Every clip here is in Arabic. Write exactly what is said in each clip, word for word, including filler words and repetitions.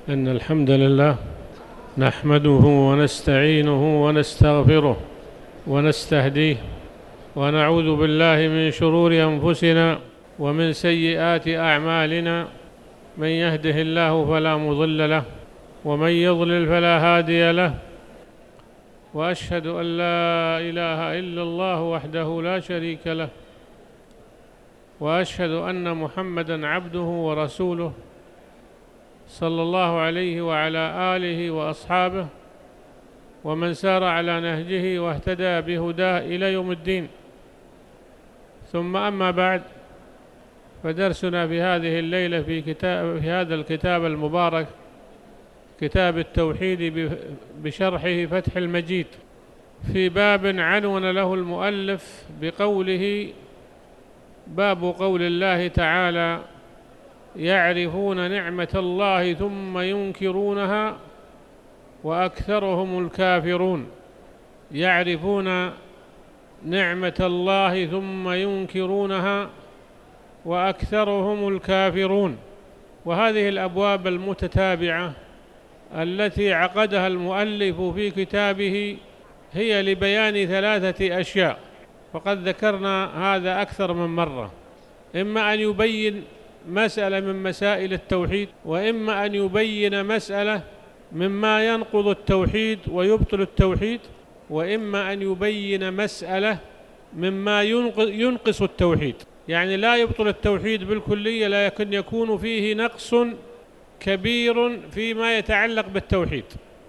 إن الحمد لله نحمده ونستعينه ونستغفره ونستهديه ونعوذ بالله من شرور أنفسنا ومن سيئات أعمالنا. من يهده الله فلا مضل له ومن يضلل فلا هادي له، وأشهد أن لا إله إلا الله وحده لا شريك له، وأشهد أن محمدًا عبده ورسوله صلى الله عليه وعلى آله وأصحابه ومن سار على نهجه واهتدى بهداه إلى يوم الدين. ثم أما بعد، فدرسنا في هذه الليلة في كتاب في هذا الكتاب المبارك، كتاب التوحيد بشرحه فتح المجيد، في باب عنون له المؤلف بقوله: باب قول الله تعالى: يعرفون نعمة الله ثم ينكرونها وأكثرهم الكافرون. يعرفون نعمة الله ثم ينكرونها وأكثرهم الكافرون. وهذه الأبواب المتتابعة التي عقدها المؤلف في كتابه هي لبيان ثلاثة أشياء، وقد ذكرنا هذا أكثر من مرة: إما أن يبين مسألة من مسائل التوحيد، وإما أن يبين مسألة مما ينقض التوحيد ويبطل التوحيد، وإما أن يبين مسألة مما ينقص التوحيد، يعني لا يبطل التوحيد بالكلية لكن يكون فيه نقص كبير فيما يتعلق بالتوحيد.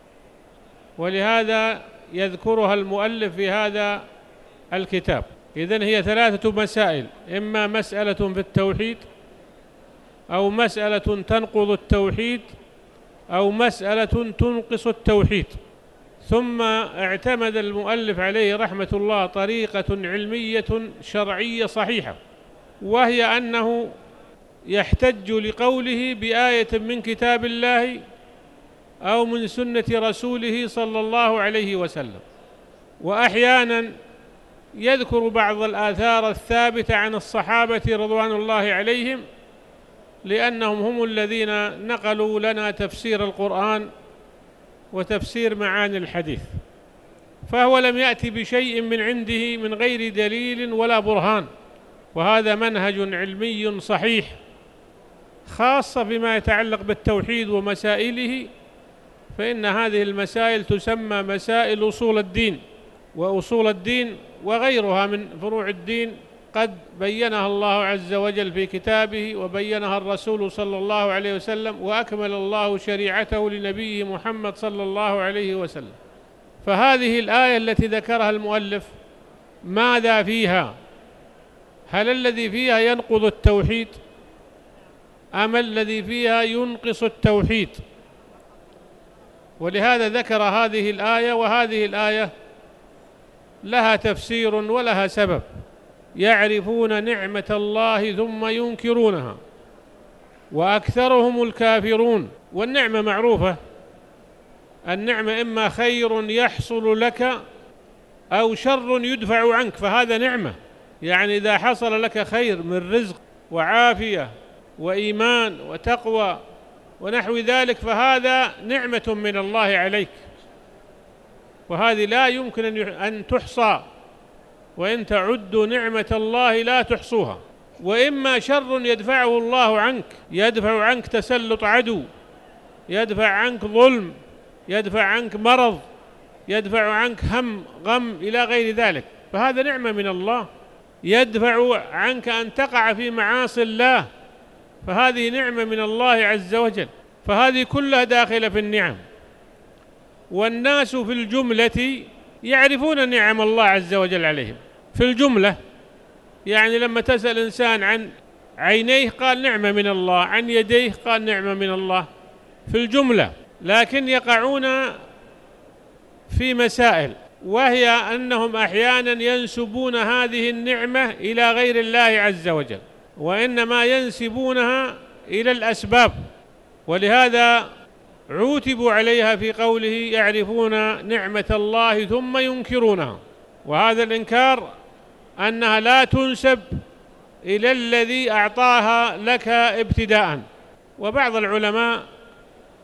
ولهذا يذكرها المؤلف في هذا الكتاب. إذن هي ثلاثة مسائل: إما مسألة في التوحيد، أو مسألة تنقض التوحيد، أو مسألة تنقص التوحيد. ثم اعتمد المؤلف عليه رحمة الله طريقة علمية شرعية صحيحة، وهي أنه يحتج لقوله بآية من كتاب الله أو من سنة رسوله صلى الله عليه وسلم. وأحيانا يذكر بعض الآثار الثابتة عن الصحابة رضوان الله عليهم، لأنهم هم الذين نقلوا لنا تفسير القرآن وتفسير معاني الحديث، فهو لم يأتي بشيء من عنده من غير دليل ولا برهان. وهذا منهج علمي صحيح، خاصة فيما يتعلق بالتوحيد ومسائله، فإن هذه المسائل تسمى مسائل أصول الدين. وأصول الدين وغيرها من فروع الدين قد بينها الله عز وجل في كتابه، وبينها الرسول صلى الله عليه وسلم، وأكمل الله شريعته لنبيه محمد صلى الله عليه وسلم. فهذه الآية التي ذكرها المؤلف ماذا فيها؟ هل الذي فيها ينقض التوحيد أم الذي فيها ينقص التوحيد؟ ولهذا ذكر هذه الآية، وهذه الآية لها تفسير ولها سبب: يعرفون نعمة الله ثم ينكرونها وأكثرهم الكافرون. والنعمة معروفة، النعمة إما خير يحصل لك أو شر يدفع عنك، فهذا نعمة. يعني إذا حصل لك خير من رزق وعافية وإيمان وتقوى ونحو ذلك فهذا نعمة من الله عليك، وهذه لا يمكن أن تحصى، وإن تعدوا نعمة الله لا تحصوها. وإما شر يدفعه الله عنك، يدفع عنك تسلط عدو، يدفع عنك ظلم، يدفع عنك مرض، يدفع عنك هم غم إلى غير ذلك، فهذا نعمة من الله. يدفع عنك أن تقع في معاصي الله، فهذه نعمة من الله عز وجل. فهذه كلها داخلة في النعم. والناس في الجملة يعرفون نعم الله عز وجل عليهم في الجملة. يعني لما تسأل إنسان عن عينيه قال نعمة من الله، عن يديه قال نعمة من الله في الجملة. لكن يقعون في مسائل، وهي أنهم أحيانا ينسبون هذه النعمة إلى غير الله عز وجل، وإنما ينسبونها إلى الأسباب. ولهذا عوتبوا عليها في قوله: يعرفون نعمة الله ثم ينكرونها. وهذا الإنكار أنها لا تنسب إلى الذي أعطاها لك ابتداء. وبعض العلماء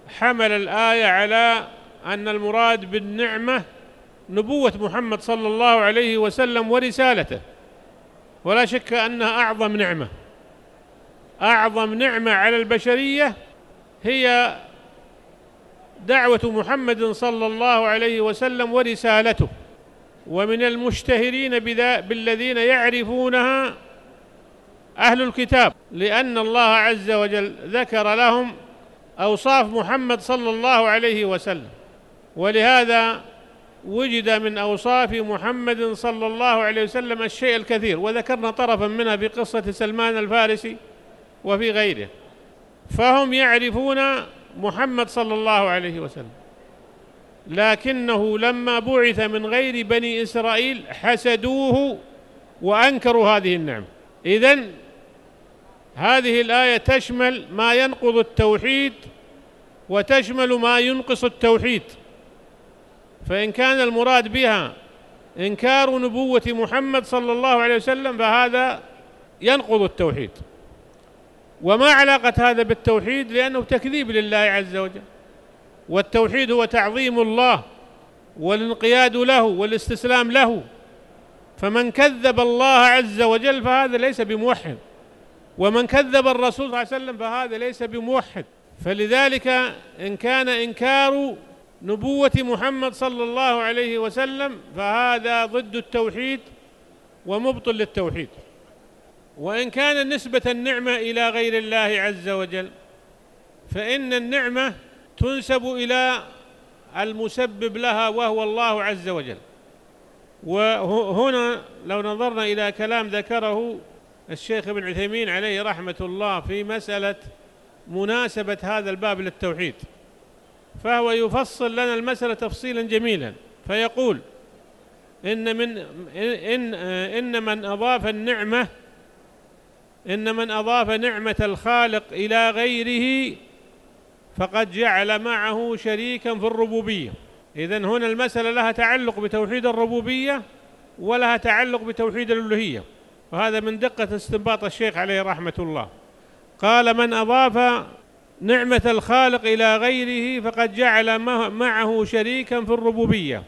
حمل الآية على أن المراد بالنعمة نبوة محمد صلى الله عليه وسلم ورسالته، ولا شك أنها أعظم نعمة. أعظم نعمة على البشرية هي دعوة محمد صلى الله عليه وسلم ورسالته، ومن المشتهرين بالذين يعرفونها أهل الكتاب، لأن الله عز وجل ذكر لهم أوصاف محمد صلى الله عليه وسلم، ولهذا وجد من أوصاف محمد صلى الله عليه وسلم الشيء الكثير، وذكرنا طرفا منها في قصة سلمان الفارسي وفي غيره. فهم يعرفون محمد صلى الله عليه وسلم، لكنه لما بعث من غير بني إسرائيل حسدوه وأنكروا هذه النعمة. إذن هذه الآية تشمل ما ينقض التوحيد وتشمل ما ينقص التوحيد، فإن كان المراد بها إنكار نبوة محمد صلى الله عليه وسلم فهذا ينقض التوحيد. وما علاقة هذا بالتوحيد؟ لأنه تكذيب لله عز وجل، والتوحيد هو تعظيم الله والانقياد له والاستسلام له، فمن كذب الله عز وجل فهذا ليس بموحد، ومن كذب الرسول صلى الله عليه وسلم فهذا ليس بموحد. فلذلك إن كان إنكار نبوة محمد صلى الله عليه وسلم فهذا ضد التوحيد ومبطل للتوحيد. وإن كان نسبة النعمة إلى غير الله عز وجل فإن النعمة تنسب إلى المسبب لها وهو الله عز وجل. وهنا لو نظرنا إلى كلام ذكره الشيخ ابن عثيمين عليه رحمة الله في مسألة مناسبة هذا الباب للتوحيد، فهو يفصل لنا المسألة تفصيلا جميلا، فيقول إن من إن إن من أضاف النعمة إن من أضاف نعمة الخالق إلى غيره فقد جعل معه شريكا في الربوبية. إذن هنا المسألة لها تعلق بتوحيد الربوبية ولها تعلق بتوحيد الألوهية، وهذا من دقة استنباط الشيخ عليه رحمة الله. قال من أضاف نعمة الخالق إلى غيره فقد جعل معه شريكا في الربوبية،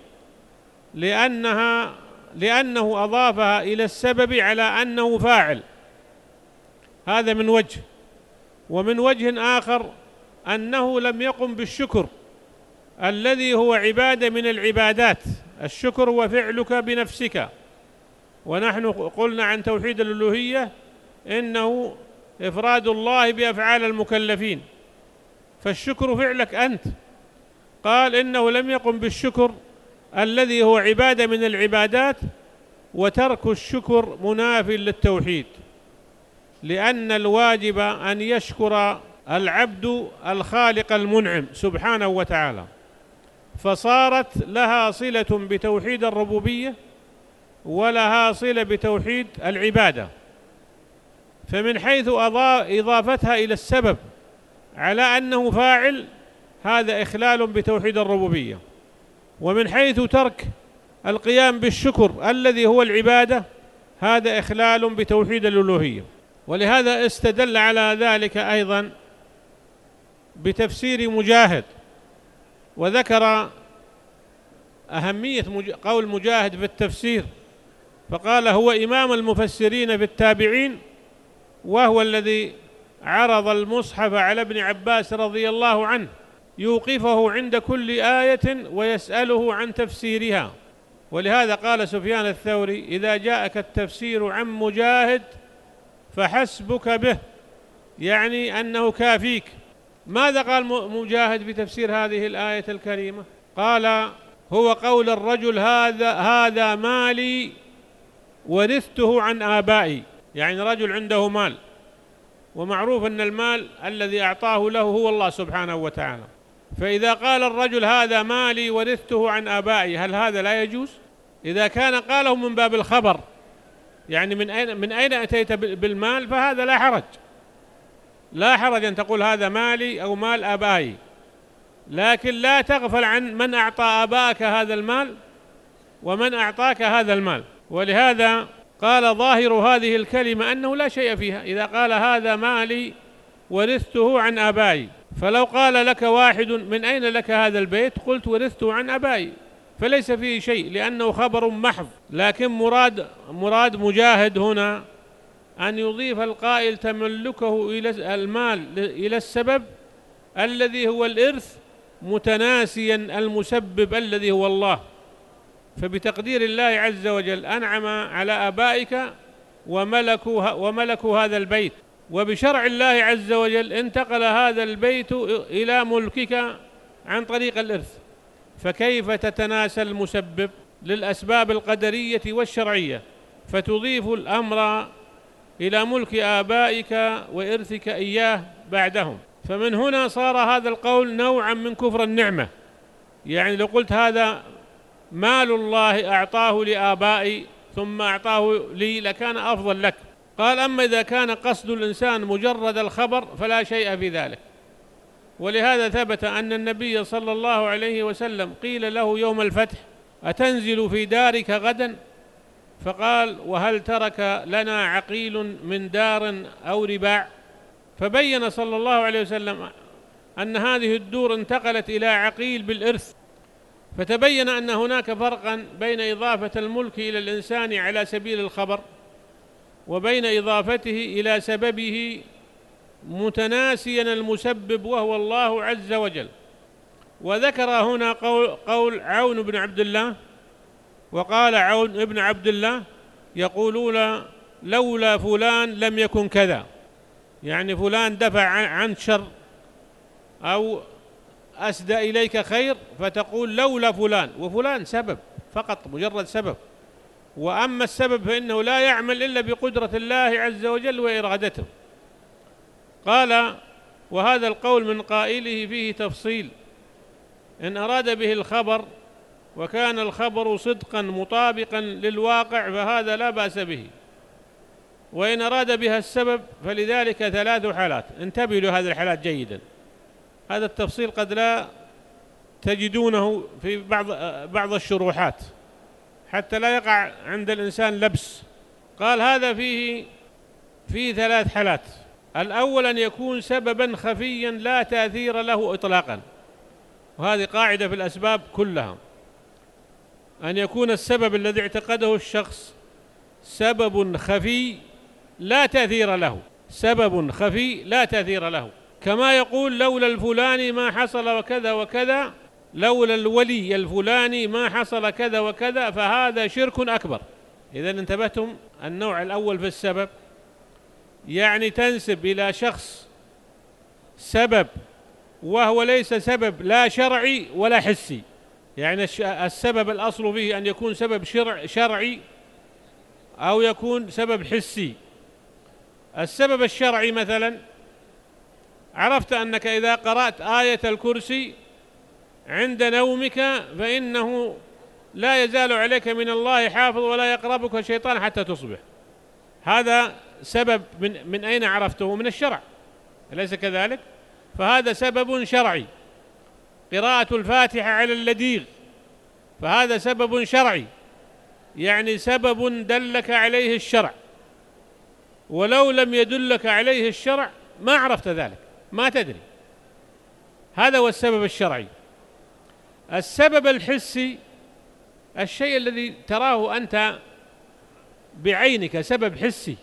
لأنها لأنه أضافها إلى السبب على أنه فاعل، هذا من وجه. ومن وجه آخر أنه لم يقم بالشكر الذي هو عبادة من العبادات. الشكر هو فعلك بنفسك، ونحن قلنا عن توحيد الألوهية إنه إفراد الله بأفعال المكلفين، فالشكر فعلك أنت. قال إنه لم يقم بالشكر الذي هو عبادة من العبادات، وترك الشكر مناف للتوحيد، لأن الواجب أن يشكر العبد الخالق المنعم سبحانه وتعالى، فصارت لها صلة بتوحيد الربوبية ولها صلة بتوحيد العبادة. فمن حيث إضافتها إلى السبب على أنه فاعل هذا إخلال بتوحيد الربوبية، ومن حيث ترك القيام بالشكر الذي هو العبادة هذا إخلال بتوحيد الألوهية. ولهذا استدل على ذلك أيضا بتفسير مجاهد، وذكر أهمية قول مجاهد في التفسير، فقال هو إمام المفسرين في التابعين، وهو الذي عرض المصحف على ابن عباس رضي الله عنه يوقفه عند كل آية ويسأله عن تفسيرها. ولهذا قال سفيان الثوري إذا جاءك التفسير عن مجاهد فحسبك به، يعني أنه كافيك. ماذا قال مجاهد في تفسير هذه الآية الكريمة؟ قال هو قول الرجل هذا هذا مالي ورثته عن آبائي، يعني رجل عنده مال، ومعروف أن المال الذي أعطاه له هو الله سبحانه وتعالى، فإذا قال الرجل هذا مالي ورثته عن آبائي هل هذا لا يجوز؟ إذا كان قاله من باب الخبر، يعني من أين من أين أتيت بالمال، فهذا لا حرج، لا حرج أن تقول هذا مالي أو مال آبائي، لكن لا تغفل عن من أعطى آبائك هذا المال ومن أعطاك هذا المال. ولهذا قال ظاهر هذه الكلمة أنه لا شيء فيها إذا قال هذا مالي ورثته عن آبائي، فلو قال لك واحد من أين لك هذا البيت؟ قلت ورثته عن أبائي، فليس فيه شيء لأنه خبر محض. لكن مراد مراد مجاهد هنا أن يضيف القائل تملكه إلى المال إلى السبب الذي هو الإرث، متناسيا المسبب الذي هو الله. فبتقدير الله عز وجل أنعم على آبائك وملكوا وملكوا هذا البيت، وبشرع الله عز وجل انتقل هذا البيت إلى ملكك عن طريق الإرث، فكيف تتناسى المسبب للأسباب القدرية والشرعية فتضيف الأمر إلى ملك آبائك وإرثك إياه بعدهم؟ فمن هنا صار هذا القول نوعا من كفر النعمة. يعني لو قلت هذا مال الله أعطاه لآبائي ثم أعطاه لي لكان أفضل لك. قال أما إذا كان قصد الإنسان مجرد الخبر فلا شيء في ذلك. ولهذا ثبت أن النبي صلى الله عليه وسلم قيل له يوم الفتح أتنزل في دارك غدا؟ فقال وهل ترك لنا عقيل من دار أو رباع؟ فبين صلى الله عليه وسلم أن هذه الدور انتقلت إلى عقيل بالإرث، فتبين أن هناك فرقا بين إضافة الملك إلى الإنسان على سبيل الخبر وبين إضافته إلى سببه متناسيا المسبب وهو الله عز وجل. وذكر هنا قول, قول عون بن عبد الله، وقال عون بن عبد الله يقولون لولا فلان لم يكن كذا، يعني فلان دفع عن شر أو أسدى إليك خير فتقول لولا فلان، وفلان سبب فقط مجرد سبب، وأما السبب فإنه لا يعمل إلا بقدرة الله عز وجل وإرادته. قال وهذا القول من قائله فيه تفصيل، إن أراد به الخبر وكان الخبر صدقا مطابقا للواقع فهذا لا بأس به، وإن أراد بها السبب فلذلك ثلاث حالات. انتبهوا لهذه الحالات جيدا، هذا التفصيل قد لا تجدونه في بعض بعض الشروحات حتى لا يقع عند الإنسان لبس. قال هذا فيه فيه ثلاث حالات. الأول أن يكون سببا خفيا لا تأثير له إطلاقا، وهذه قاعدة في الأسباب كلها، أن يكون السبب الذي اعتقده الشخص سبب خفي لا تأثير له، سبب خفي لا تأثير له، كما يقول لولا الفلاني ما حصل وكذا وكذا، لولا الولي الفلاني ما حصل كذا وكذا، فهذا شرك أكبر. إذا انتبهتم، النوع الأول في السبب يعني تنسب إلى شخص سبب وهو ليس سبب لا شرعي ولا حسي، يعني السبب الأصل فيه أن يكون سبب شرع شرعي أو يكون سبب حسي. السبب الشرعي مثلا عرفت أنك إذا قرأت آية الكرسي عند نومك فإنه لا يزال عليك من الله حافظ ولا يقربك الشيطان حتى تصبح، هذا سبب من, من أين عرفته؟ من الشرع، أليس كذلك؟ فهذا سبب شرعي. قراءة الفاتحة على اللديغ فهذا سبب شرعي، يعني سبب دلك عليه الشرع، ولو لم يدلك عليه الشرع ما عرفت ذلك، ما تدري. هذا هو السبب الشرعي. السبب الحسي الشيء الذي تراه أنت بعينك، سبب حسي،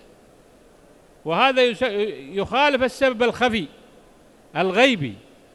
وهذا يخالف السبب الخفي الغيبي.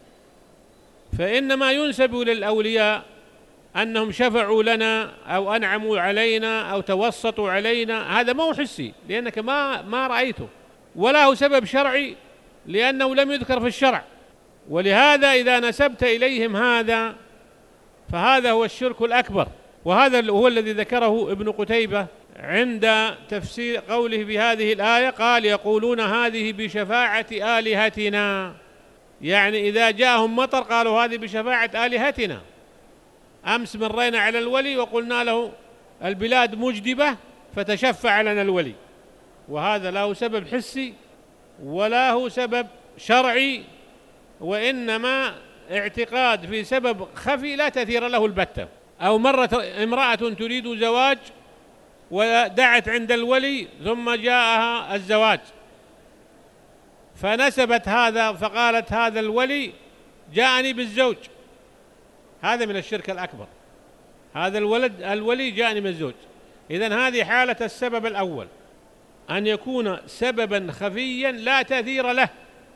فإنما ينسب للأولياء أنهم شفعوا لنا أو أنعموا علينا أو توسطوا علينا، هذا ما هو حسي لأنك ما ما رأيته، ولا هو سبب شرعي لأنه لم يذكر في الشرع. ولهذا إذا نسبت إليهم هذا فهذا هو الشرك الأكبر. وهذا هو الذي ذكره ابن قتيبة عند تفسير قوله بهذه الآية، قال يقولون هذه بشفاعة آلهتنا، يعني إذا جاءهم مطر قالوا هذه بشفاعة آلهتنا. أمس مرينا على الولي وقلنا له البلاد مجدبة فتشفع لنا الولي، وهذا لا هو سبب حسي ولا هو سبب شرعي، وإنما اعتقاد في سبب خفي لا تأثير له البتة. أو مرت امرأة تريد زواج ودعت عند الولي ثم جاءها الزواج، فنسبت هذا فقالت هذا الولي جاءني بالزوج، هذا من الشرك الأكبر، هذا الولد الولي جاءني من الزوج. إذن هذه حالة السبب الأول، أن يكون سببا خفيا لا تأثير له،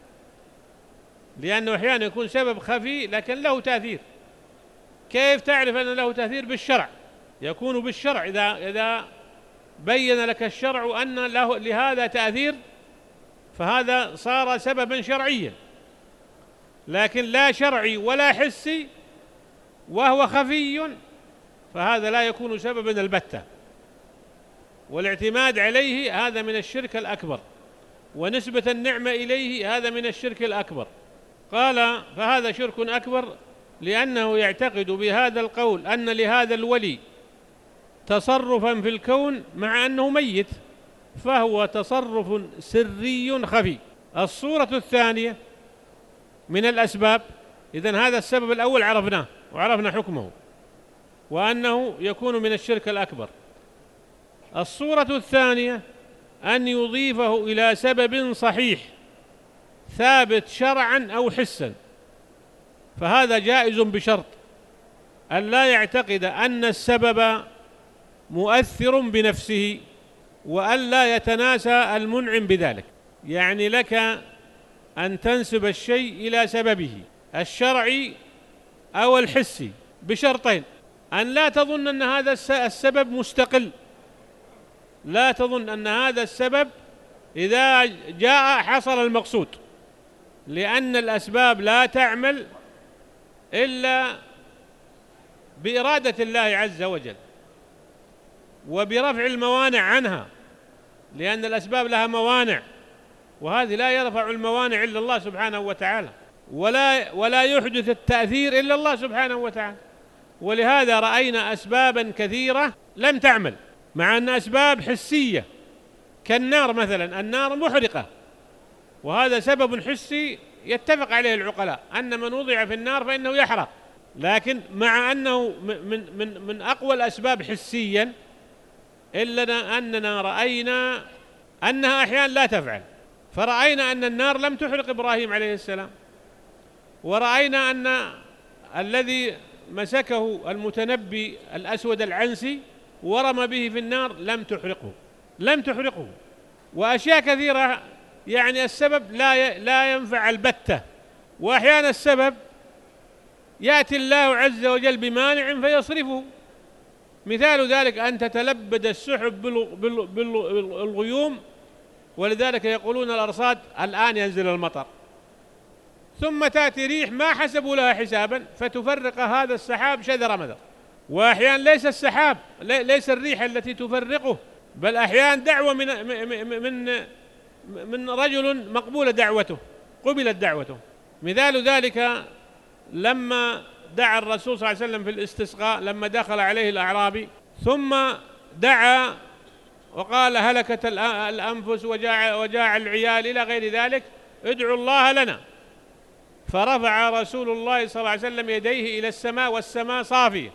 لأنه أحيانا يكون سبب خفي لكن له تأثير. كيف تعرف أن له تأثير؟ بالشرع، يكون بالشرع. إذا إذا بين لك الشرع أن له لهذا تأثير فهذا صار سببا شرعيا، لكن لا شرعي ولا حسي وهو خفي فهذا لا يكون سببا البتة، والاعتماد عليه هذا من الشرك الأكبر، ونسبة النعمة إليه هذا من الشرك الأكبر. قال فهذا شرك أكبر لأنه يعتقد بهذا القول أن لهذا الولي تصرفا في الكون مع أنه ميت، فهو تصرف سري خفي. الصورة الثانية من الأسباب، إذن هذا السبب الأول عرفناه وعرفنا حكمه وأنه يكون من الشرك الأكبر. الصورة الثانية أن يضيفه إلى سبب صحيح ثابت شرعا أو حسا، فهذا جائز بشرط أن لا يعتقد أن السبب مؤثر بنفسه وأن لا يتناسى المنعم بذلك. يعني لك أن تنسب الشيء إلى سببه الشرعي أو الحسي بشرطين: أن لا تظن أن هذا السبب مستقل، لا تظن أن هذا السبب إذا جاء حصل المقصود، لأن الأسباب لا تعمل إلا بإرادة الله عز وجل وبرفع الموانع عنها، لأن الأسباب لها موانع، وهذه لا يرفع الموانع إلا الله سبحانه وتعالى، ولا ولا يحدث التأثير إلا الله سبحانه وتعالى. ولهذا رأينا أسبابا كثيرة لم تعمل، مع أن أسباب حسية كالنار مثلا، النار محرقة وهذا سبب حسي يتفق عليه العقلاء أن من وضع في النار فإنه يحرق، لكن مع أنه من من من أقوى الأسباب حسيا إلا أننا رأينا أنها أحيانا لا تفعل. فرأينا أن النار لم تحرق إبراهيم عليه السلام، ورأينا أن الذي مسكه المتنبي الأسود العنسي ورمى به في النار لم تحرقه لم تحرقه وأشياء كثيرة. يعني السبب لا لا ينفع البتة، وأحيانا السبب يأتي الله عز وجل بمانع فيصرفه. مثال ذلك أن تتلبد السحب بالغيوم، ولذلك يقولون الأرصاد الآن ينزل المطر، ثم تأتي ريح ما حسبوا لها حسابا فتفرق هذا السحاب شذر مذر. وأحيانا ليس السحاب ليس الريح التي تفرقه، بل أحيانا دعوة من من من رجل مقبولة دعوته قبلت دعوته. مثال ذلك لما دعا الرسول صلى الله عليه وسلم في الاستسقاء، لما دخل عليه الأعرابي ثم دعا وقال هلكت الأنفس وجاع, وجاع العيال إلى غير ذلك، ادعوا الله لنا. فرفع رسول الله صلى الله عليه وسلم يديه إلى السماء والسماء صافية،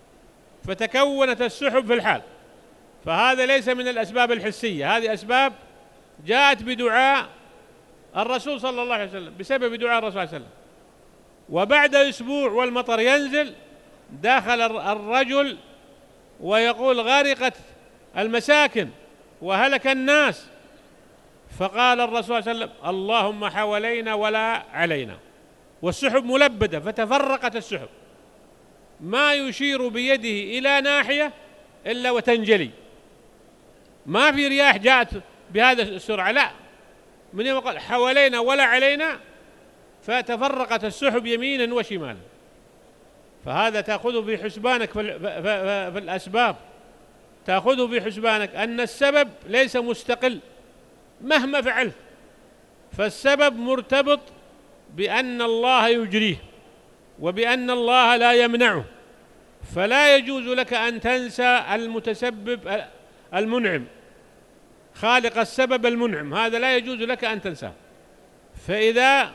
فتكونت السحب في الحال. فهذا ليس من الأسباب الحسية، هذه أسباب جاءت بدعاء الرسول صلى الله عليه وسلم، بسبب دعاء الرسول صلى الله عليه وسلم. وبعد أسبوع والمطر ينزل، دخل الرجل ويقول غرقت المساكن وهلك الناس، فقال الرسول صلى الله عليه وسلم اللهم حوالينا ولا علينا، والسحب ملبدة فتفرقت السحب، ما يشير بيده إلى ناحية إلا وتنجلي، ما في رياح جاءت بهذا السرعة، لا، من يوم قال حوالينا ولا علينا فتفرقت السحب يمينا وشمالا. فهذا تأخذه في حسبانك في, في الأسباب، تأخذه في حسبانك أن السبب ليس مستقل مهما فعلت، فالسبب مرتبط بأن الله يجريه وبأن الله لا يمنعه، فلا يجوز لك أن تنسى المتسبب المنعم، خالق السبب المنعم، هذا لا يجوز لك أن تنساه. فإذا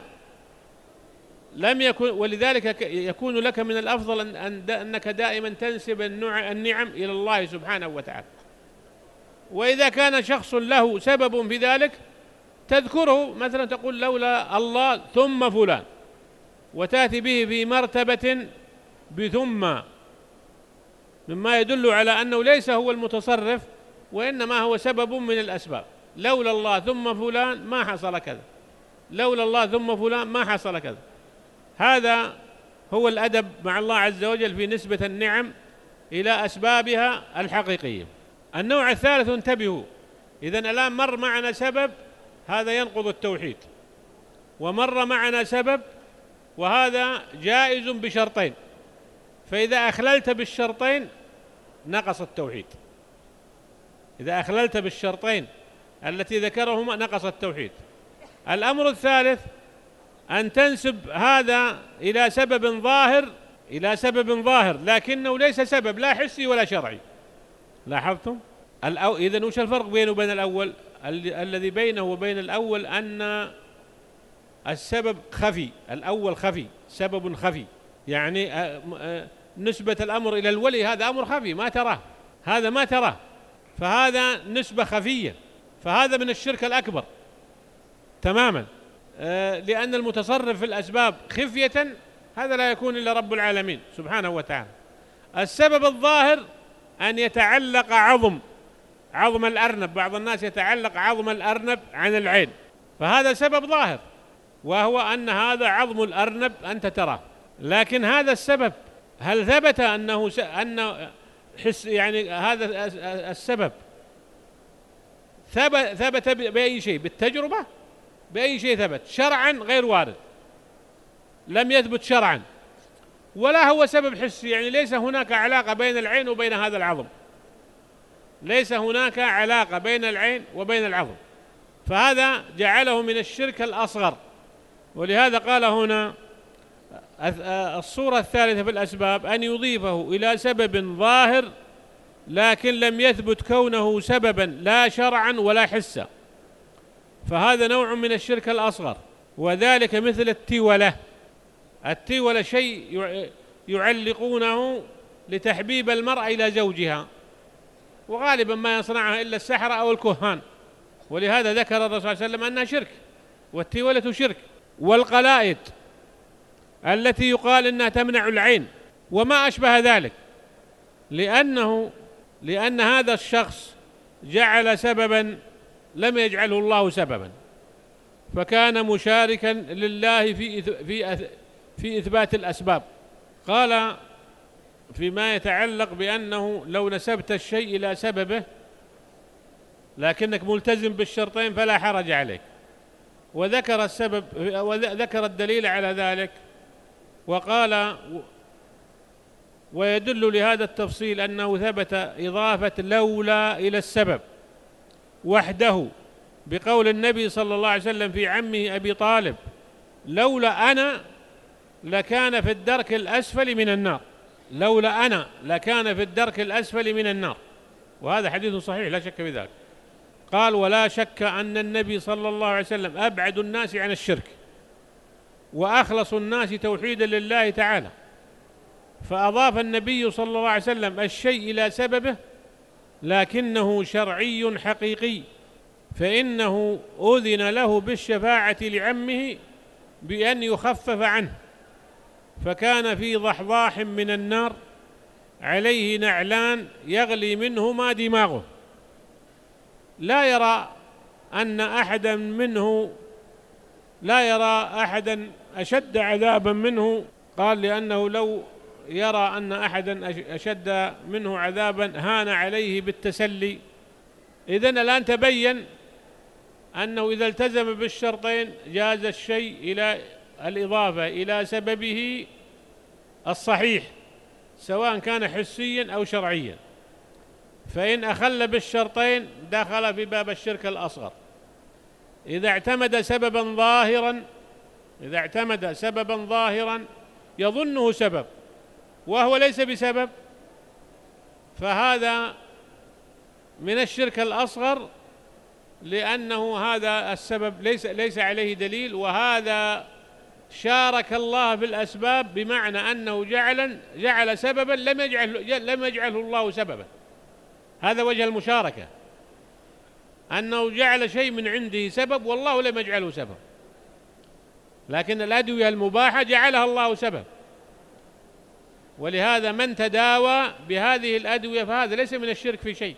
لم يكن، ولذلك يكون لك من الأفضل أن أنك دائما تنسب النعم إلى الله سبحانه وتعالى. وإذا كان شخص له سبب في ذلك تذكره مثلا تقول لولا الله ثم فلان، وتأتي به في مرتبة بثم، مما يدل على أنه ليس هو المتصرف، وإنما هو سبب من الأسباب. لولا الله ثم فلان ما حصل كذا، لولا الله ثم فلان ما حصل كذا. هذا هو الأدب مع الله عز وجل في نسبة النعم إلى أسبابها الحقيقية. النوع الثالث، انتبهوا، إذن الآن مر معنا سبب هذا ينقض التوحيد، ومر معنا سبب وهذا جائز بشرطين، فإذا أخللت بالشرطين نقص التوحيد. إذا أخللت بالشرطين التي ذكرهما نقص التوحيد. الأمر الثالث أن تنسب هذا إلى سبب ظاهر، إلى سبب ظاهر لكنه ليس سبب لا حسي ولا شرعي. لاحظتم؟ إذن وش الفرق بينه وبين الأول؟ الذي بينه وبين الأول أن السبب خفي، الأول خفي، سبب خفي، يعني نسبة الأمر إلى الولي هذا أمر خفي ما تراه، هذا ما تراه، فهذا نسبة خفية، فهذا من الشرك الأكبر تماما، لأن المتصرف في الأسباب خفية هذا لا يكون إلا رب العالمين سبحانه وتعالى. السبب الظاهر أن يتعلق عظم عظم الأرنب، بعض الناس يتعلق عظم الأرنب عن العين، فهذا سبب ظاهر، وهو أن هذا عظم الأرنب أنت تراه، لكن هذا السبب هل ثبت أنه س... أن حس يعني هذا السبب ثبت, ثبت بأي شيء؟ بالتجربة؟ بأي شيء ثبت؟ شرعا غير وارد، لم يثبت شرعا، ولا هو سبب حسي، يعني ليس هناك علاقة بين العين وبين هذا العظم، ليس هناك علاقة بين العين وبين العظم، فهذا جعله من الشرك الأصغر. ولهذا قال هنا الصورة الثالثة في الأسباب أن يضيفه إلى سبب ظاهر لكن لم يثبت كونه سببا لا شرعا ولا حسا، فهذا نوع من الشرك الأصغر. وذلك مثل التولة. التولة شيء يعلقونه لتحبيب المرأة إلى زوجها، وغالبا ما يصنعها إلا السحرة أو الكهان، ولهذا ذكر الرسول صلى الله عليه وسلم أنها شرك، والتولة شرك. والقلائد التي يقال إنها تمنع العين وما أشبه ذلك، لأنه لأن هذا الشخص جعل سببا لم يجعله الله سببا، فكان مشاركا لله في في في إثبات الأسباب. قال فيما يتعلق بأنه لو نسبت الشيء إلى سببه لكنك ملتزم بالشرطين فلا حرج عليك، وذكر السبب وذكر الدليل على ذلك، وقال ويدل لهذا التفصيل أنه ثبت إضافة لولا إلى السبب وحده بقول النبي صلى الله عليه وسلم في عمه أبي طالب: لولا أنا لكان في الدرك الأسفل من النار، لولا أنا لكان في الدرك الأسفل من النار، وهذا حديث صحيح لا شك في ذلك. قال: ولا شك أن النبي صلى الله عليه وسلم أبعد الناس عن الشرك وأخلص الناس توحيدا لله تعالى، فأضاف النبي صلى الله عليه وسلم الشيء إلى سببه لكنه شرعي حقيقي، فإنه أذن له بالشفاعة لعمه بأن يخفف عنه، فكان في ضحضاح من النار عليه نعلان يغلي منهما دماغه، لا يرى أن أحدا منه لا يرى أحدا أشد عذابا منه. قال: لأنه لو يرى أن أحدا أشد منه عذابا هان عليه بالتسلي. إذن الآن تبين أنه إذا التزم بالشرطين جاز الشيء إلى الإضافة إلى سببه الصحيح سواء كان حسيا أو شرعيا، فإن أخل بالشرطين دخل في باب الشرك الأصغر. إذا اعتمد سببا ظاهرا إذا اعتمد سببا ظاهرا يظنه سبب وهو ليس بسبب، فهذا من الشرك الأصغر، لأنه هذا السبب ليس ليس عليه دليل، وهذا شارك الله في الأسباب، بمعنى أنه جعل جعل سببا لم يجعل لم يجعله الله سببا، هذا وجه المشاركة. أنه جعل شيء من عنده سبب والله لم يجعله سبب، لكن الأدوية المباحة جعلها الله سبب، ولهذا من تداوى بهذه الأدوية فهذا ليس من الشرك في شيء،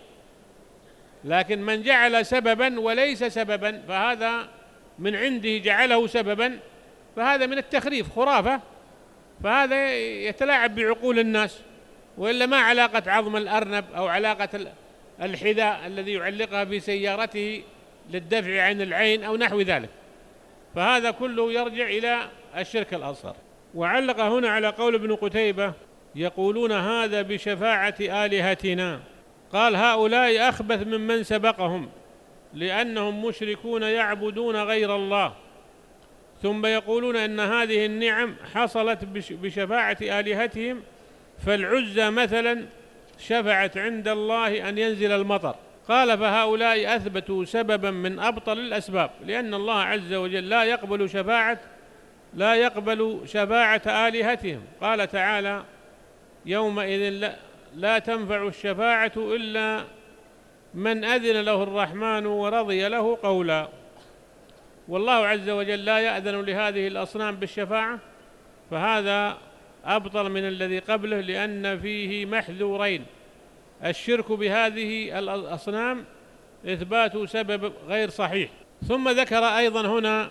لكن من جعل سببا وليس سببا فهذا من عنده جعله سببا، فهذا من التخريف خرافة، فهذا يتلاعب بعقول الناس، وإلا ما علاقة عظم الأرنب أو علاقة الحذاء الذي يعلقها في سيارته للدفع عن العين أو نحو ذلك، فهذا كله يرجع إلى الشرك الأصغر. وعلق هنا على قول ابن قتيبة يقولون هذا بشفاعة آلهتنا، قال هؤلاء أخبث ممن سبقهم لأنهم مشركون يعبدون غير الله، ثم يقولون أن هذه النعم حصلت بشفاعة آلهتهم، فالعزى مثلا شفعت عند الله أن ينزل المطر، قال فهؤلاء أثبتوا سببا من أبطل الأسباب، لأن الله عز وجل لا يقبل شفاعة لا يقبل شفاعة آلهتهم، قال تعالى يومئذ لا, لا تنفع الشفاعة إلا من أذن له الرحمن ورضي له قولا، والله عز وجل لا يأذن لهذه الأصنام بالشفاعة، فهذا أبطل من الذي قبله، لأن فيه محذورين: الشرك بهذه الأصنام إثبات سبب غير صحيح. ثم ذكر أيضا هنا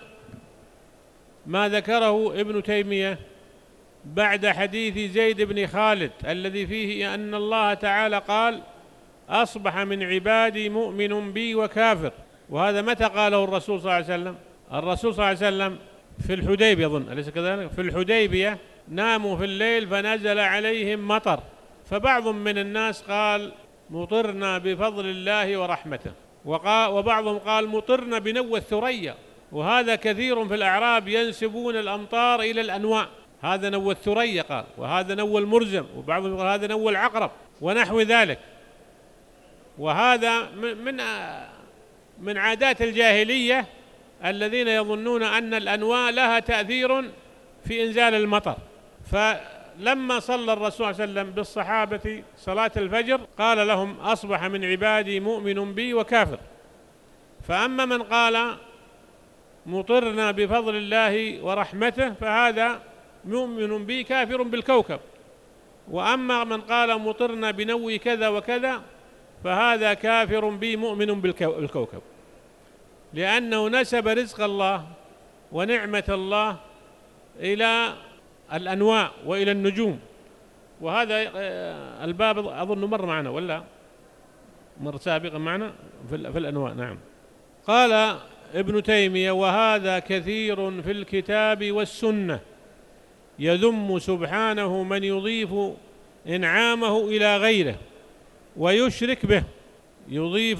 ما ذكره ابن تيمية بعد حديث زيد بن خالد الذي فيه أن الله تعالى قال أصبح من عبادي مؤمن بي وكافر، وهذا متى قاله الرسول صلى الله عليه وسلم؟ الرسول صلى الله عليه وسلم في الحديبية أظن، أليس كذلك؟ في الحديبية ناموا في الليل فنزل عليهم مطر، فبعض من الناس قال مطرنا بفضل الله ورحمته، وبعضهم قال مطرنا بنوى الثريا، وهذا كثير في الأعراب ينسبون الأمطار إلى الأنواع، هذا نوى الثريا قال، وهذا نوى المرزم، وبعضهم قال هذا نوى العقرب ونحو ذلك، وهذا من من عادات الجاهلية الذين يظنون أن الأنواع لها تأثير في إنزال المطر. فلما صلى الرسول صلى الله عليه وسلم بالصحابة صلاة الفجر قال لهم أصبح من عبادي مؤمن بي وكافر، فأما من قال مطرنا بفضل الله ورحمته فهذا مؤمن بي كافر بالكوكب، وأما من قال مطرنا بنوي كذا وكذا فهذا كافر بي مؤمن بالكوكب، لأنه نسب رزق الله ونعمة الله إلى الأنواع وإلى النجوم، وهذا الباب أظن مر معنا ولا مر سابقا معنا في الأنواع. نعم. قال ابن تيمية وهذا كثير في الكتاب والسنة، يذم سبحانه من يضيف إنعامه إلى غيره ويشرك به، يضيف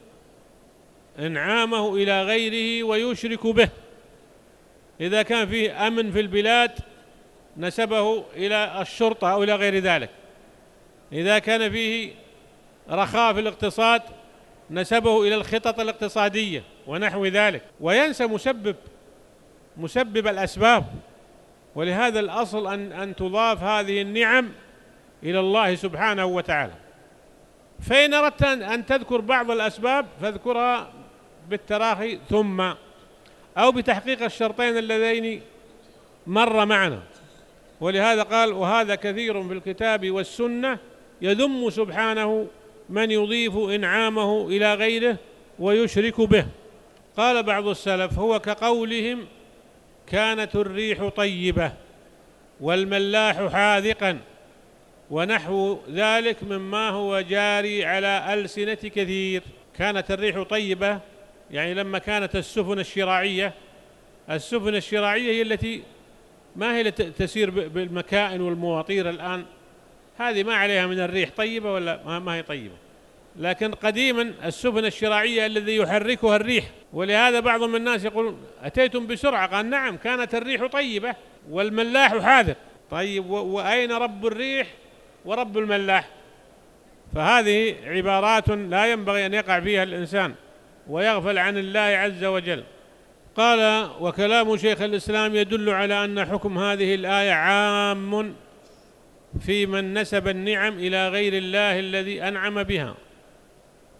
إنعامه إلى غيره ويشرك به، إذا كان فيه أمن في البلاد نسبه إلى الشرطة أو إلى غير ذلك، إذا كان فيه رخاء في الاقتصاد نسبه إلى الخطط الاقتصادية ونحو ذلك، وينسى مسبب مسبب الأسباب. ولهذا الأصل أن أن تضاف هذه النعم إلى الله سبحانه وتعالى. فإن أردت أن تذكر بعض الأسباب فاذكرها بالتراخي ثم أو بتحقيق الشرطين اللذين مر معنا. ولهذا قال وهذا كثير في الكتاب والسنة يذم سبحانه من يضيف إنعامه إلى غيره ويشرك به. قال بعض السلف هو كقولهم كانت الريح طيبة والملاح حاذقا ونحو ذلك مما هو جاري على ألسنة كثير. كانت الريح طيبة يعني لما كانت السفن الشراعية السفن الشراعية هي التي ما هي تسير بالمكائن والمواطير الآن، هذه ما عليها من الريح طيبة ولا ما هي طيبة، لكن قديما السفن الشراعية الذي يحركها الريح. ولهذا بعض من الناس يقول أتيتم بسرعة، قال نعم كانت الريح طيبة والملاح حاذق. طيب وأين رب الريح ورب الملاح؟ فهذه عبارات لا ينبغي أن يقع فيها الإنسان ويغفل عن الله عز وجل. قال وكلام شيخ الإسلام يدل على أن حكم هذه الآية عام في من نسب النعم إلى غير الله الذي أنعم بها،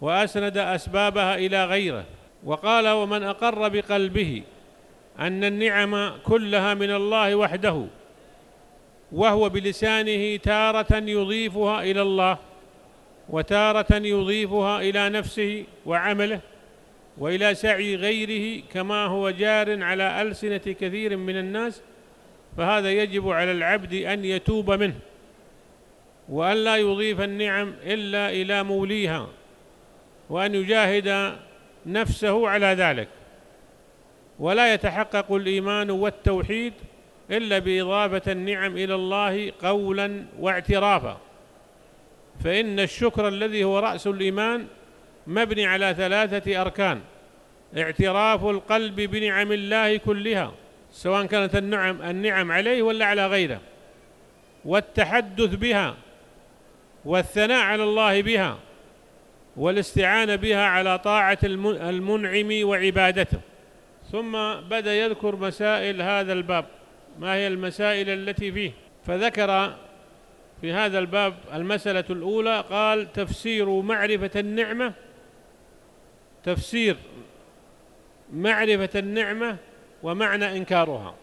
وأسند أسبابها إلى غيره. وقال: ومن أقر بقلبه أن النعم كلها من الله وحده، وهو بلسانه تارة يضيفها إلى الله وتارة يضيفها إلى نفسه وعمله وإلى سعي غيره، كما هو جار على ألسنة كثير من الناس، فهذا يجب على العبد أن يتوب منه، وأن لا يضيف النعم إلا إلى موليها، وأن يجاهد نفسه على ذلك. ولا يتحقق الإيمان والتوحيد إلا بإضافة النعم إلى الله قولا واعترافا، فإن الشكر الذي هو رأس الإيمان مبني على ثلاثة أركان: اعتراف القلب بنعم الله كلها سواء كانت النعم النعم عليه ولا على غيره، والتحدث بها، والثناء على الله بها، والاستعانة بها على طاعة المنعم وعبادته. ثم بدأ يذكر مسائل هذا الباب، ما هي المسائل التي فيه، فذكر في هذا الباب المسألة الأولى، قال: تفسير معرفة النعمة تفسير معرفة النعمة ومعنى إنكارها.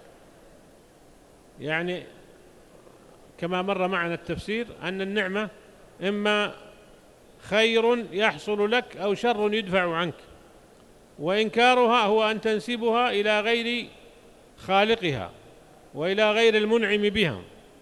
يعني كما مر معنا التفسير أن النعمة إما خير يحصل لك أو شر يدفع عنك، وإنكارها هو أن تنسبها إلى غير خالقها وإلى غير المنعم بها.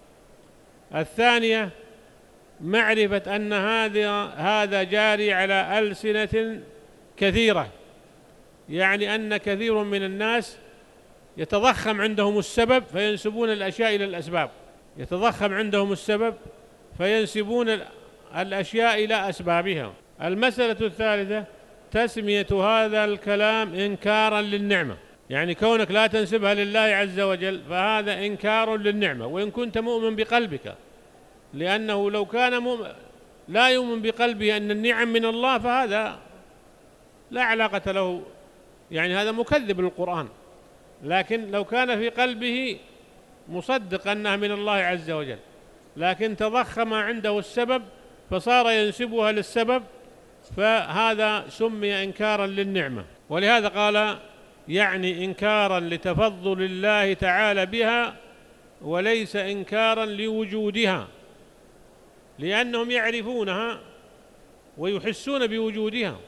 الثانية معرفة أن هذا هذا جاري على ألسنة كثيرة، يعني أن كثير من الناس يتضخم عندهم السبب فينسبون الأشياء إلى الأسباب، يتضخم عندهم السبب فينسبون الأشياء إلى أسبابها. المسألة الثالثة تسمية هذا الكلام إنكارا للنعمة، يعني كونك لا تنسبها لله عز وجل فهذا إنكار للنعمة، وإن كنت مؤمن بقلبك، لأنه لو كان مؤمن لا يؤمن بقلبه أن النعم من الله فهذا لا علاقة له، يعني هذا مكذب للقرآن. لكن لو كان في قلبه مصدق أنها من الله عز وجل، لكن تضخم عنده السبب فصار ينسبها للسبب، فهذا سمي إنكارا للنعمة. ولهذا قال: يعني إنكارا لتفضل الله تعالى بها، وليس إنكارا لوجودها، لأنهم يعرفونها ويحسون بوجودها،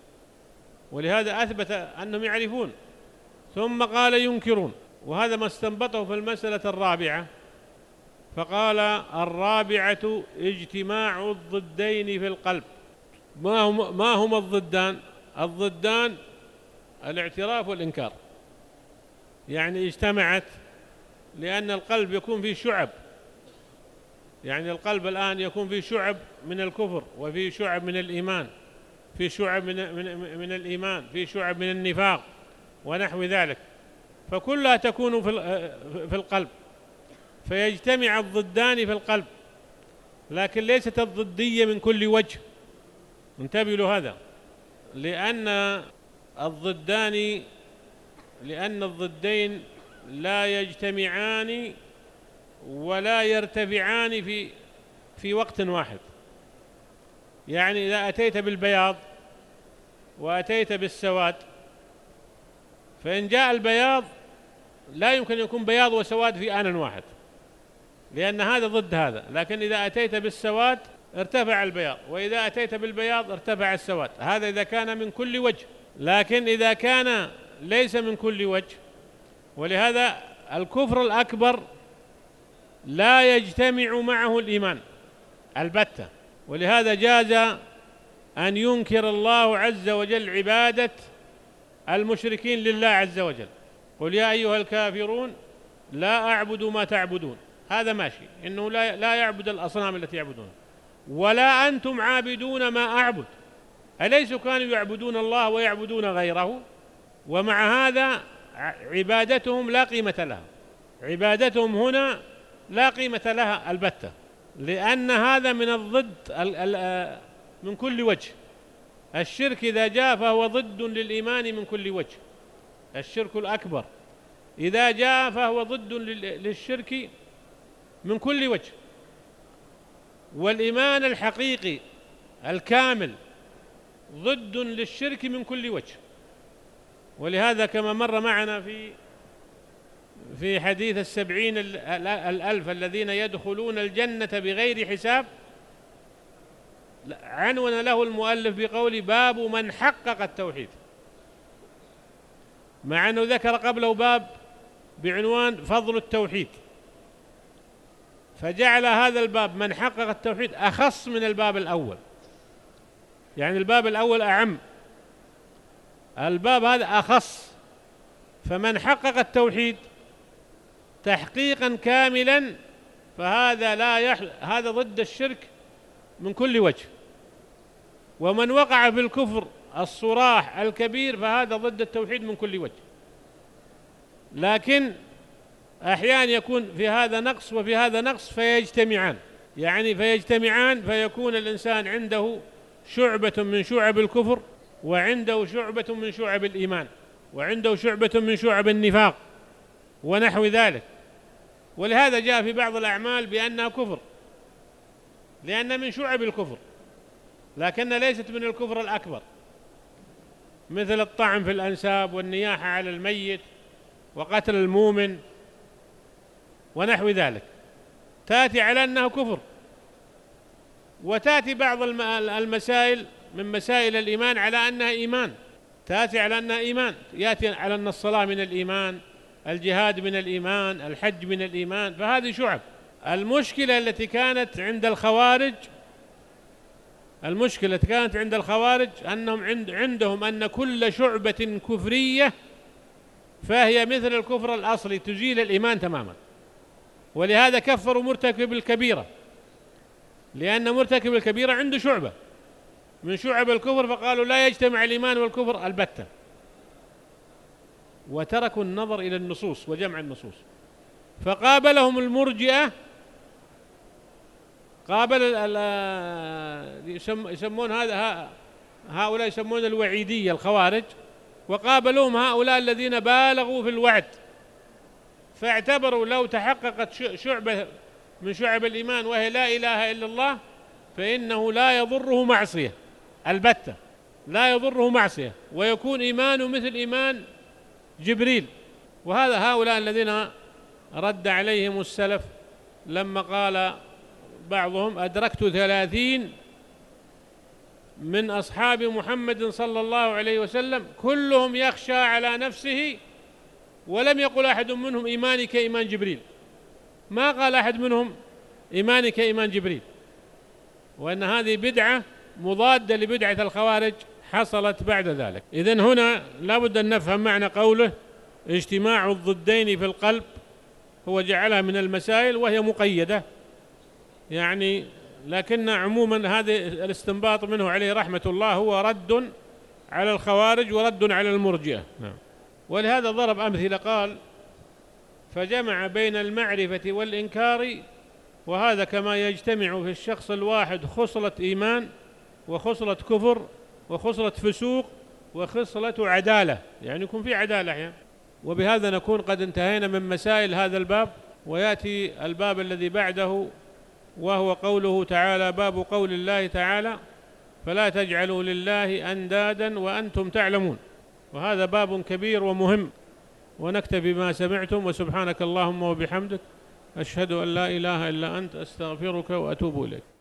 ولهذا أثبت أنهم يعرفون. ثم قال: ينكرون، وهذا ما استنبطه في المسألة الرابعة، فقال: الرابعة اجتماع الضدين في القلب. ما هم ما هما الضدان؟ الضدان الاعتراف والإنكار، يعني اجتمعت، لأن القلب يكون فيه شعب، يعني القلب الآن يكون فيه شعب من الكفر، وفيه شعب من الإيمان، في شعب من, من, من الإيمان، في شعب من النفاق ونحو ذلك، فكلها تكون في في القلب، فيجتمع الضدان في القلب، لكن ليست الضدية من كل وجه. انتبهوا له هذا، لأن الضدان لأن الضدين لا يجتمعان ولا يرتفعان في في وقت واحد. يعني إذا أتيت بالبياض وأتيت بالسواد، فإن جاء البياض لا يمكن أن يكون بياض وسواد في آن واحد، لأن هذا ضد هذا. لكن إذا أتيت بالسواد ارتفع البياض، وإذا أتيت بالبياض ارتفع السواد، هذا إذا كان من كل وجه. لكن إذا كان ليس من كل وجه، ولهذا الكفر الأكبر لا يجتمع معه الإيمان البتة، ولهذا جاز أن ينكر الله عز وجل عبادة المشركين لله عز وجل. قل يا أيها الكافرون لا أعبد ما تعبدون، هذا ماشي، إنه لا لا يعبد الأصنام التي يعبدونها، ولا أنتم عابدون ما أعبد. أليسوا كانوا يعبدون الله ويعبدون غيره؟ ومع هذا عبادتهم لا قيمة لها، عبادتهم هنا لا قيمة لها البتة، لأن هذا من الضد من كل وجه. الشرك إذا جاء فهو ضد للإيمان من كل وجه، الشرك الأكبر إذا جاء فهو ضد للشرك من كل وجه. والإيمان الحقيقي الكامل ضد للشرك من كل وجه. ولهذا كما مر معنا في في حديث السبعين الألف الذين يدخلون الجنة بغير حساب، عنون له المؤلف بقول باب من حقق التوحيد، مع أنه ذكر قبله باب بعنوان فضل التوحيد، فجعل هذا الباب من حقق التوحيد أخص من الباب الأول، يعني الباب الأول أعم، الباب هذا أخص. فمن حقق التوحيد تحقيقا كاملا فهذا لا يح... هذا ضد الشرك من كل وجه. ومن وقع في الكفر الصراح الكبير فهذا ضد التوحيد من كل وجه. لكن أحيانا يكون في هذا نقص وفي هذا نقص فيجتمعان، يعني فيجتمعان فيكون الإنسان عنده شعبة من شعب الكفر، وعنده شعبة من شعب الإيمان، وعنده شعبة من شعب النفاق ونحو ذلك. ولهذا جاء في بعض الأعمال بأنها كفر، لأن من شعب الكفر، لكن ليست من الكفر الأكبر، مثل الطعن في الأنساب والنياحة على الميت وقتل المؤمن ونحو ذلك، تأتي على أنها كفر. وتأتي بعض المسائل من مسائل الإيمان على أنها إيمان، تأتي على أنها إيمان، يأتي على أن الصلاة من الإيمان، الجهاد من الإيمان، الحج من الإيمان، فهذه شعب. المشكلة التي كانت عند الخوارج المشكلة التي كانت عند الخوارج أنهم عند عندهم أن كل شعبة كفرية فهي مثل الكفر الأصلي تزيل الإيمان تماما، ولهذا كفروا مرتكب الكبيرة، لأن مرتكب الكبيرة عنده شعبة من شعب الكفر، فقالوا لا يجتمع الإيمان والكفر البتة، وتركوا النظر إلى النصوص وجمع النصوص. فقابلهم المرجئة، قابل يسمون هذا هؤلاء يسمون الوعيدية الخوارج، وقابلوهم هؤلاء الذين بالغوا في الوعد، فاعتبروا لو تحققت شعبة من شعب الإيمان وهي لا إله إلا الله فإنه لا يضره معصية البتة، لا يضره معصية، ويكون إيمانه مثل إيمان جبريل. وهذا هؤلاء الذين رد عليهم السلف لما قال بعضهم أدركت ثلاثين من أصحاب محمد صلى الله عليه وسلم كلهم يخشى على نفسه، ولم يقل أحد منهم إيماني كإيمان جبريل، ما قال أحد منهم إيماني كإيمان جبريل. وأن هذه بدعة مضادة لبدعة الخوارج حصلت بعد ذلك. إذن هنا لابد أن نفهم معنى قوله اجتماع الضدين في القلب، هو جعلها من المسائل وهي مقيدة يعني، لكن عموما هذا الاستنباط منه عليه رحمة الله هو رد على الخوارج ورد على المرجئة. نعم. ولهذا ضرب أمثلة، قال فجمع بين المعرفة والإنكار، وهذا كما يجتمع في الشخص الواحد خصلة إيمان وخصلة كفر وخصلة فسوق وخصلة عدالة، يعني يكون في عدالة يعني. وبهذا نكون قد انتهينا من مسائل هذا الباب، ويأتي الباب الذي بعده وهو قوله تعالى، باب قول الله تعالى فلا تجعلوا لله أندادا وأنتم تعلمون. وهذا باب كبير ومهم. ونكتفي بما سمعتم، وسبحانك اللهم وبحمدك أشهد أن لا إله إلا أنت أستغفرك وأتوب إليك.